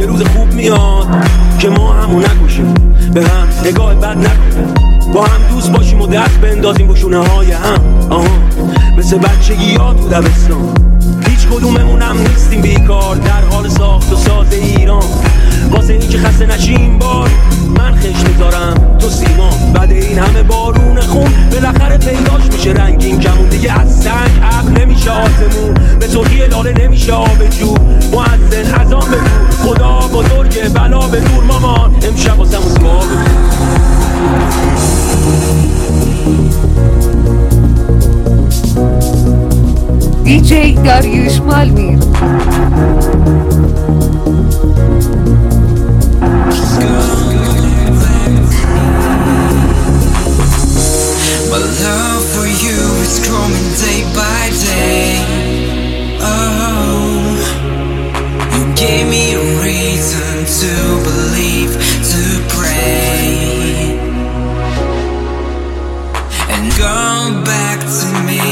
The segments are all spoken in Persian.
یه روز خوب میاد که ما همو نکشیم، به هم نگاه بد نکنیم، با هم دوست باشیم و دست بندازیم به شونه های هم. مثل بچگی ها تو دبستان، هیچ کدوممونم نیستیم بیکار، در حال ساخت و ساز ایران. واسه این که خسته نشیم بار من خش میذارم تو سیما، بعد این همه بارون خون بالاخره پیداش میشه رنگین کمون. دیگه از سنگ عقل نمیشه آسمون، به سرخی لاله نمیشه آب جو. مؤذن اذان بگو خدا بزرگه بلا به دور مامان، امشب واسمون دعا بگو. DJ Dariush Malmir. My love for you is growing day by day. Oh, you gave me a reason to believe, to pray, and come back to me.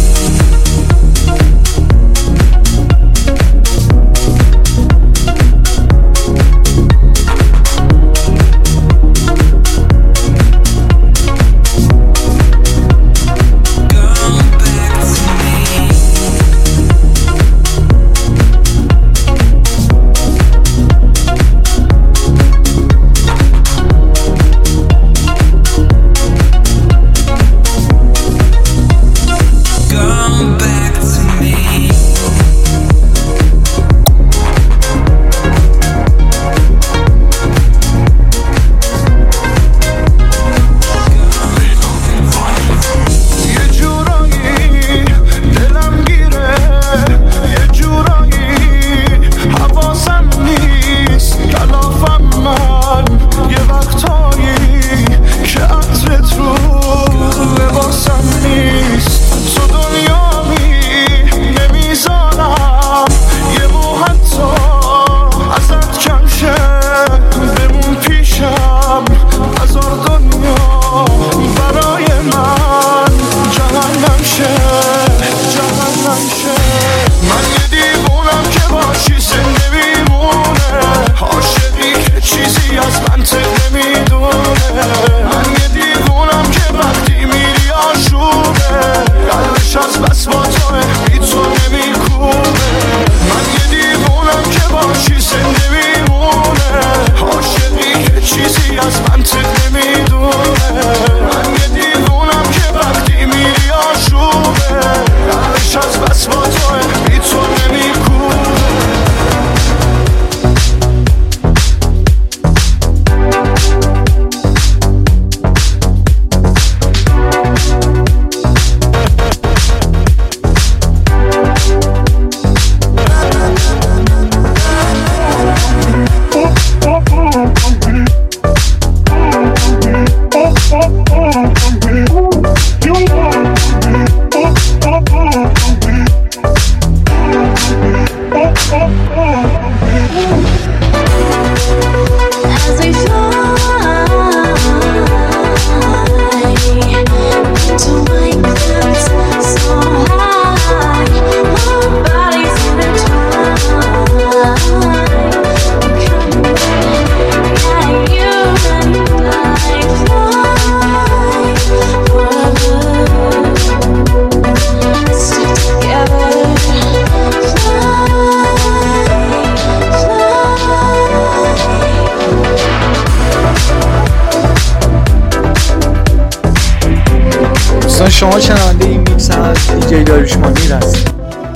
شما شنونده این میکس از دیجی داریوش مالمیر هست.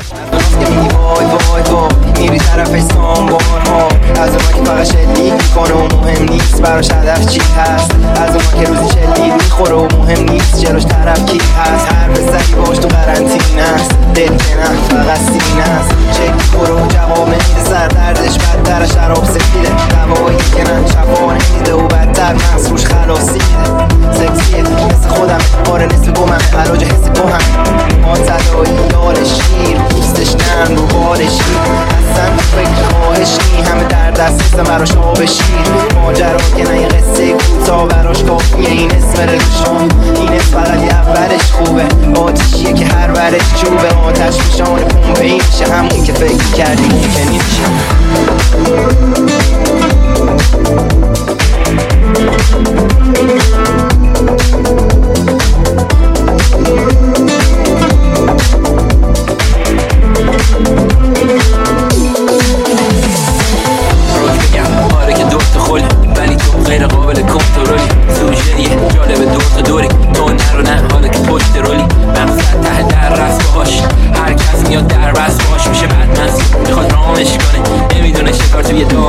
وای وای وای میری طرف سامبارها، از اون که فقط شلیک میکنه و مهم نیست براش هدف چی هست، از اون که روزی شلیک میخوره و مهم نیست جلوش طرف کی هست. هر پسری باش تو قرنطینه است، دل که نه فقط سینه است، چک میخوره و جواب نمیده، سر دردش بدتر شراب سفیده، دوایی که نه شفا نمیده و بدتر مغزروش خلاصی میده. سکسیه مثل خودم آره نصف گمم، علاج حسی با هم ما تدایی یال شیر، پوستش نرم رو بال شیر، اصلا فکر خواهش نی، همه در دست نیستم براش آب شیر. ماجرا که نه یه قصه کوتاه براش کافیه، این اسم رشان این اسم فقط یه اولش خوبه، آتیشیه که هر ورش چوبه، آتش میشان پومپه‌ای میشه همون که فکر کردی ممکنی میشه.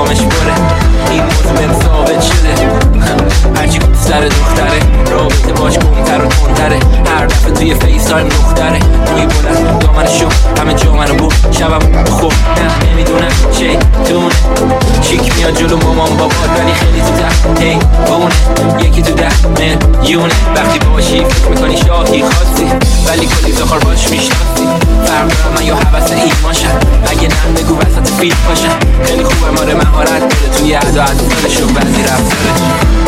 جامش بره این موضوع بهم ثابت شده هرچی سر دختره رابطه باش گمتر و تندره هر دفعه توی فیس تایم دختره موی بلند دامن شو همه جا منو بود شبم خوب نه نمیدونم چه دونه چیک میاد جلو مامان بابا ولی خیلی تو ده هی بونه یکی تو 10 میلیونه وقتی باشی فکر میکنی شاهی خاصی ولی کلی زخار باش میشناسی فرق دارم من یا حوث ایمانشم اگه نه بگو وسط فیلم باشم خیلی خوبه ماره مهارت داره توی ادا عدوانش و بعضی رفتارش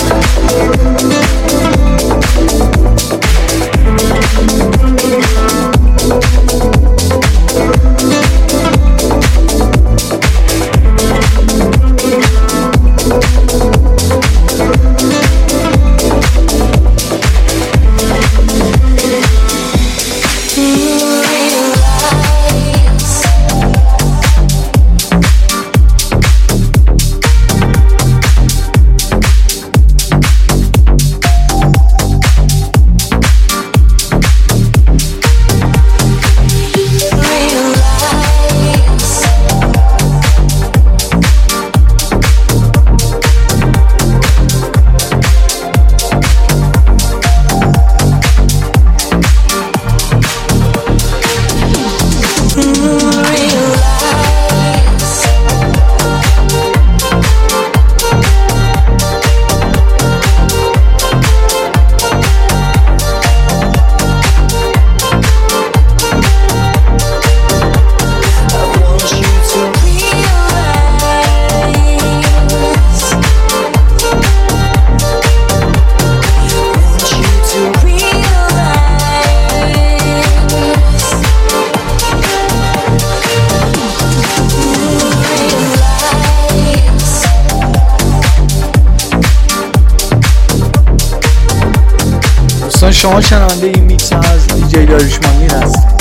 شما شنونده این میکس از دیجی داریوش مالمیر هست.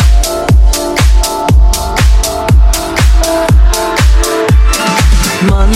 من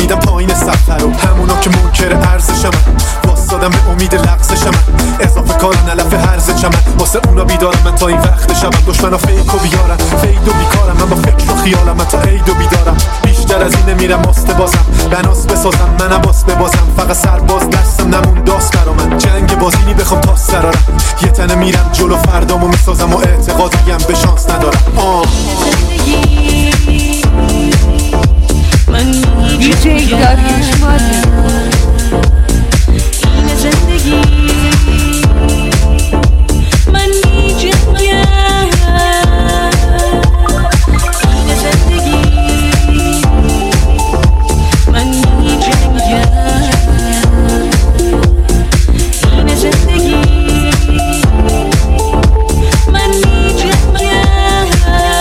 میدم پایین سفر رو، همونا که منکر ارزشم واسادم به امید لغزشم اضافه کار نلف هرز چمن واسه اونا بیدارم من تا این وقت شبم دشمنا فیکو بیارم فید و بیکارم من با فکر و خیالم من تا عید و بیدارم بیشتر از این نمیرم ماسته بازم بناس بسازم من عباس ببازم فقط سرباز دستم نمون داست برا من جنگ بازینی بخوام تا سرارم یه تنه میرم جلو فردامو میسازم و اعتقادیم به شانس ندارم DJ داریوش مالمیر این زندگی من میجنگم این زندگی من میجنگم این زندگی من میجنگم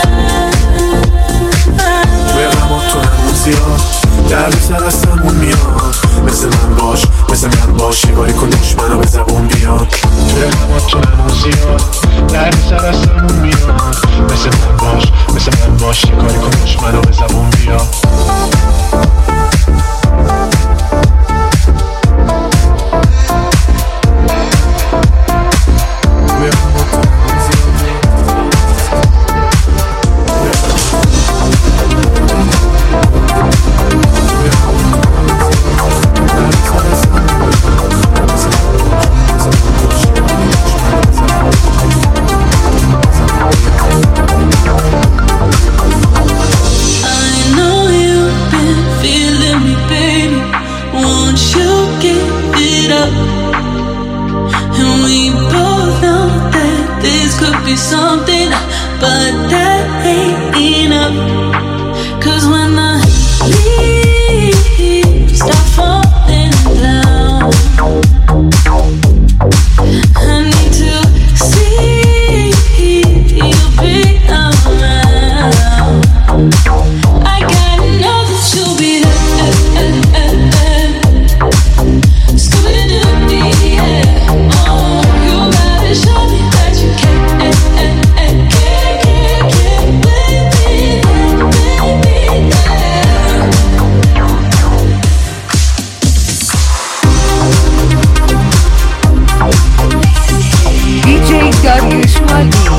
به غمات تو همون زیاد در سر از همون میاد مثل من باش نگاهی کن دشمنا به زبون بیاد توی غمات تو همون زیاد در سر از همون میاد مثل من باش نگاهی کن دشمنا به زبون بیاد something, but that ain't enough. 'Cause when the leaves start falling down, I need to see you be around. I gotta know that you'll be there. Scooby-Doo, yeah. Oh, you gotta show me that you care. DJ داریوش مالمیر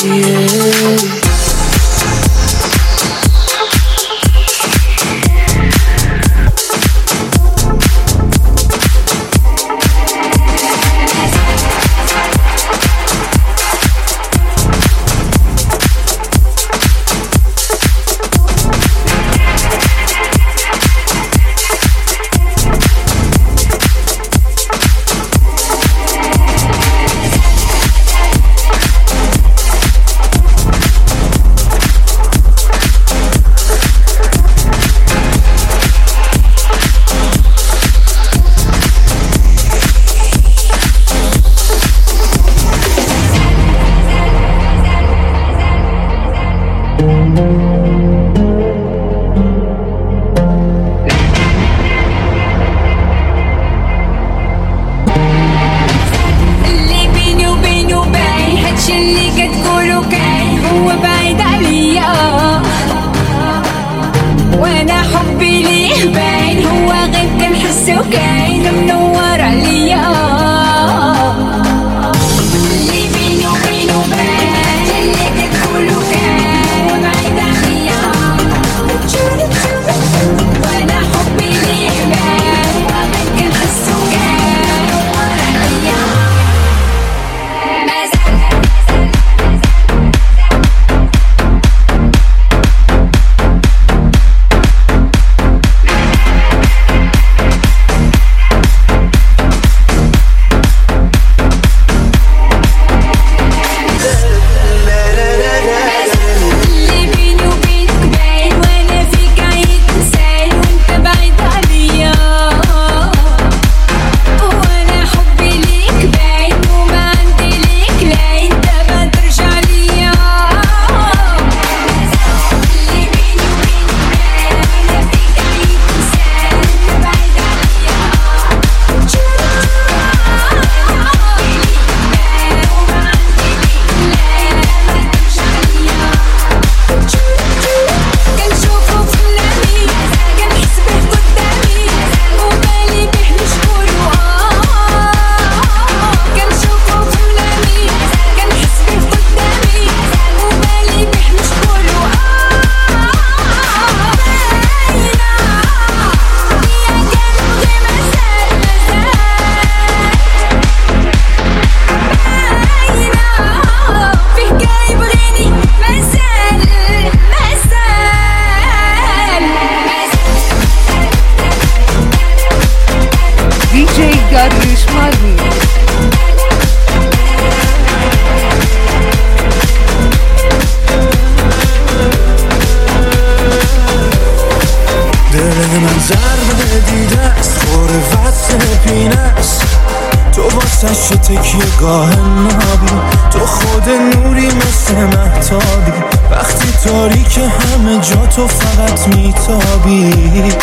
آتش تکیه گاه نابی، تو خود نوری مثل مهتابی، وقتی تاریک همه جا تو فقط میتابی.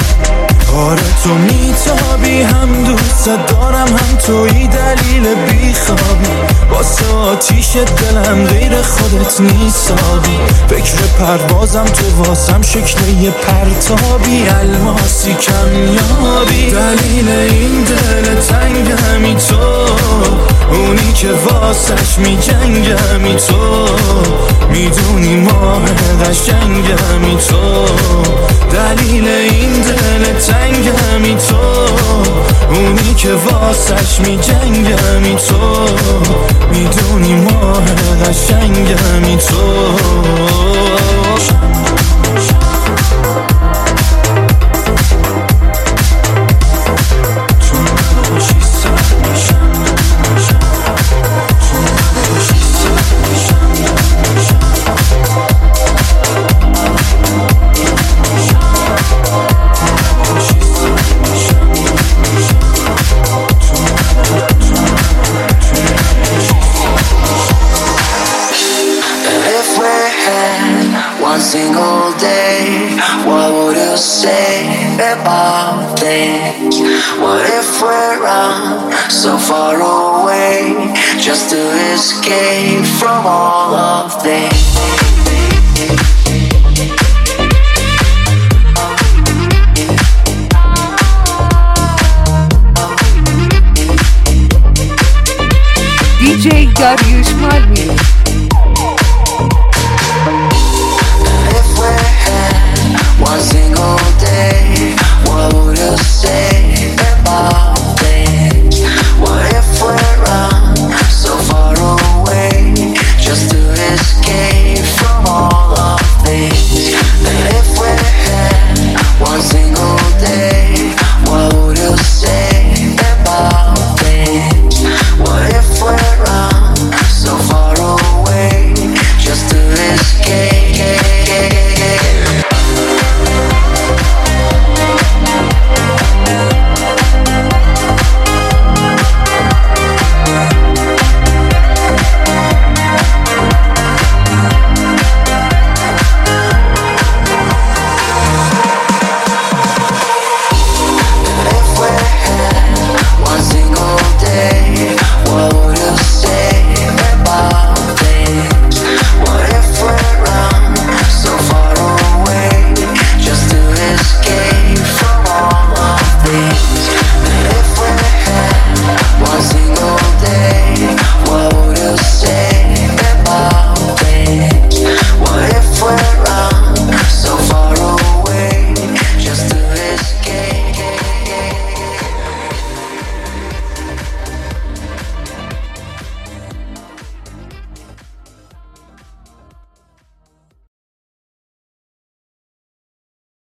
آره تو میتابی، هم دوست دارم هم توی دلیل بیخوابی، واسه آتیش دلم غیر خودت نیسابی. فکر پروازم تو واسم شکل یه پرتابی، الماسی کمیابی. دلیل این دل تنگمی تو، اونی که واسش میجنگمی تو، میدونی ماه قشنگمی تو. دلیل این دل تنگمی تو، اونی که واسش میجنگمی تو، میدونی ماه قشنگمی تو. Single day, what would you say about this? What if we're so far away, just to escape from all of this? DJ Dariush Mali.